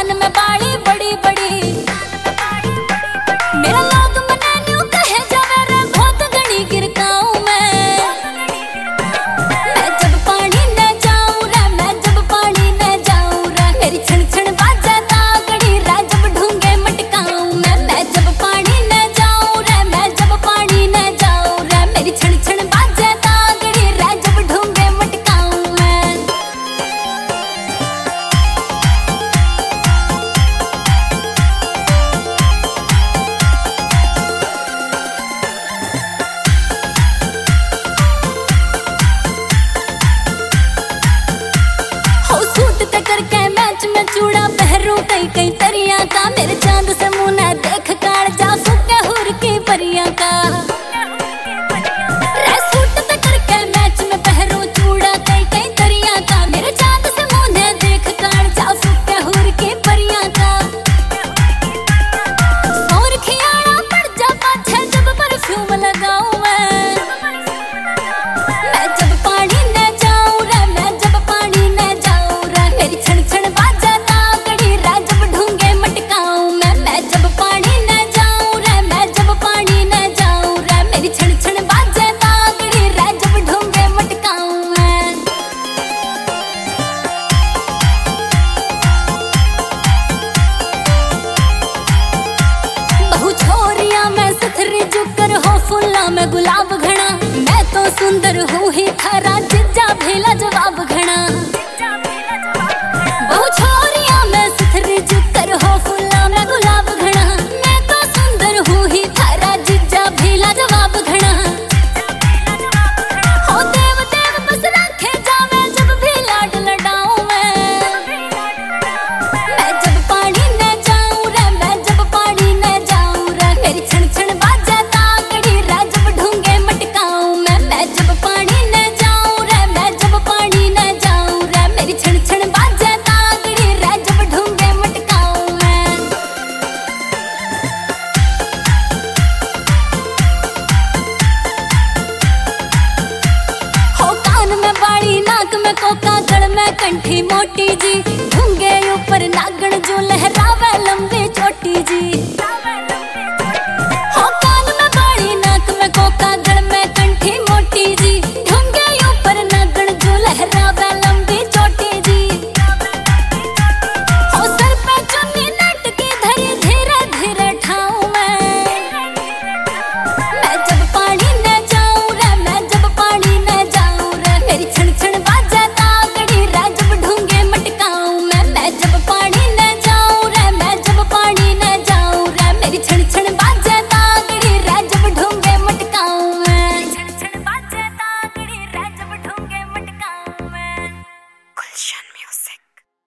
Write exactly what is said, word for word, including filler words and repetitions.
कान में बाली बड़ी बड़ी मेरा लोग मने न्यू कहे जावे रे बहुत घनी गिरकाऊं मैं मैं जब पानी न जाऊं रे मैं जब पानी न जाऊं रे मेरी छन छन बाजे तागड़ी रे जब ढूंगे मटकाऊं मैं मैं जब पानी न जाऊं रे मैं जब पानी न जाऊं रे मेरी छन छन बाजे तागड़ी रे जब ढूंगे मटकाऊं मैं करके मैच में चूड़ा पहरू कई कई तरिया का मेरे चांद से मुंह न देख काड़ जा सुके हुर की परिया का रे सूट ते करके मैच में पहरू चूड़ा कई कई तरिया का मेरे चांद से मुंह न देख काड़ जा सुके हुर की परिया का और खियाड़ा पड़ जा पाछे जब परफ्यूम लगाऊं मैं मैं जब पानी न जाऊं रे मैं जब पानी न जाऊं रे मेरी छन छन बाजा तागड़ी रे जब ढूंगे मटकाऊं मैं मैं जब पानी न जाऊं रे मैं जब पानी न जाऊं रे मेरी छन छन बाजा तागड़ी रे जब ढूंगे मटकाऊं मैं बहु छोरिया मैं सथरी जुकर हो फूला में गुलाब घना मैं तो सुंदर हूँ ही थारा जिज्जा भेला जवाब घना बहु छोरिया मैं सथरी जुकर हो फूला में गुलाब घना मैं तो सुंदर हूँ ही थारा जिज्जा भेला जवाब घना हो देव देव बस रखे जावे जब भी लाड लडाऊं मैं मैं जब पानी न जाऊं रे मैं जब पानी न जाऊं रे मेरी छन छन बाजा तागड़ी रे जब ढूंगे मटकाऊं मैं मैं जब पानी न जाऊं रे मैं जब पानी न जाऊं रे मेरी छन छन बाजा तागड़ी रे जब ढूंगे मटकाऊं मैं हो कान में बाड़ी नाक में कोका गल में कंठी मोटी जी